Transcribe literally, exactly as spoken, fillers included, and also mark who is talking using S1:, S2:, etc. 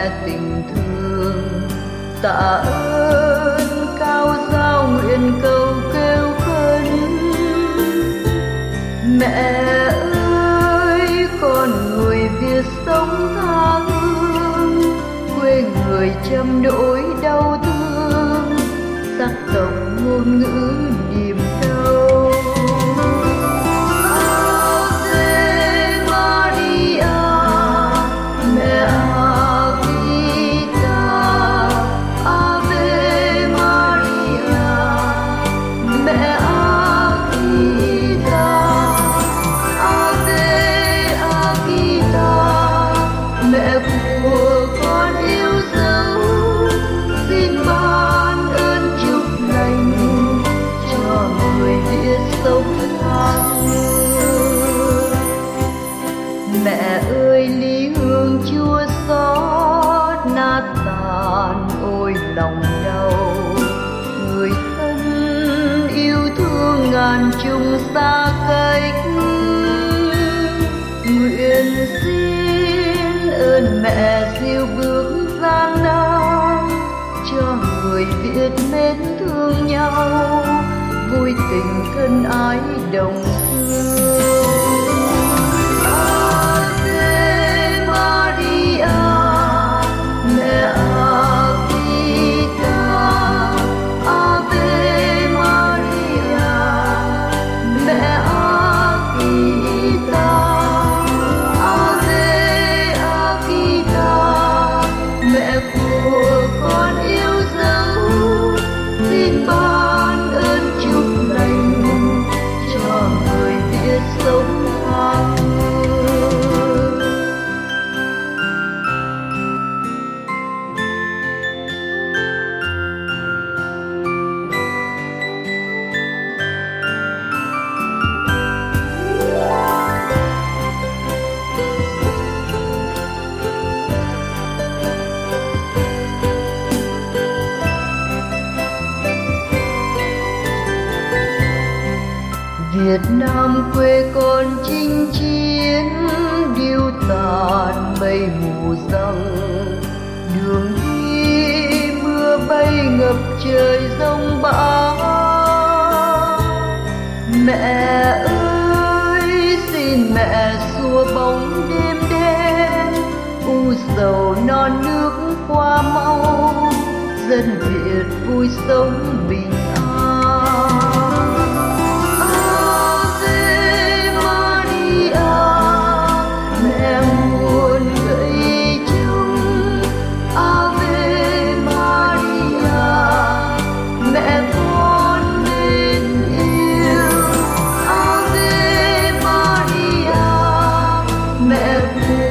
S1: mẹ tình thương. Tạ ơn cao giao nguyện cầu kêu khấn. Mẹ ơi con người Việt sống tha hương, quê người trăm nỗi đau thương, sắc tộc ngôn ngữ niềm đau. Ave Maria, mẹ Agita. Ave Maria, mẹ Agita. Ave Agita, mẹ của con yêu dấu, xin ban ơn chúc lành cho người Việt sống tha hương. Mẹ ơi ly hương chua xót nát tàn ôi lòng đau, người thân yêu thương ngàn trùng xa cách. Nguyện xin ơn mẹ dìu bước gian nan, cho người Việt mến thương nhau, vui tình thân ái đồng hương. Ave Maria, mẹ Agita. Ave Maria, mẹ Agita. Ave Agita, mẹ của con yêu dấu, xin ban ơn chúc lành cho người Việt sống tha hương. Việt Nam quê con chinh chiến, điêu tàn mây mù răng. Đường đi mưa bay ngập trời giông bão. Mẹ ơi xin mẹ xua bóng đêm đen, u sầu non nước qua mau, dân Việt vui sống bình an. Mẹ muôn gậy chung. Ave Maria, mẹ con mến yêu. Ave Maria, mẹ